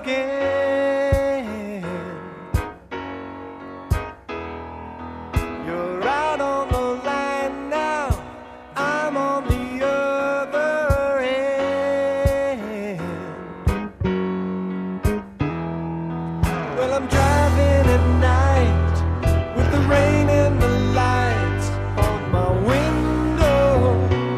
again. You're out on the line now, I'm on the other end. Well, I'm driving at night with the rain and the lights on my window,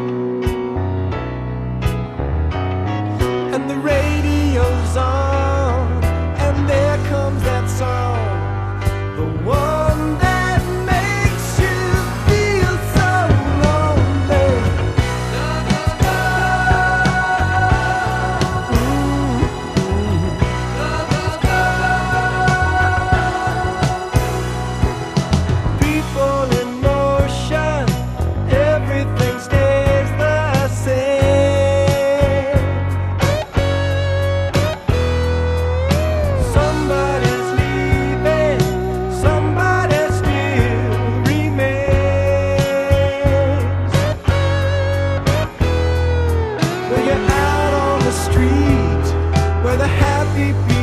and the radio's on, and there comes that song, the one that makes you feel so lonely. People in motion, everything stays the same. Somebody's leaving, somebody still remains. Well, you're out on the street where the happy people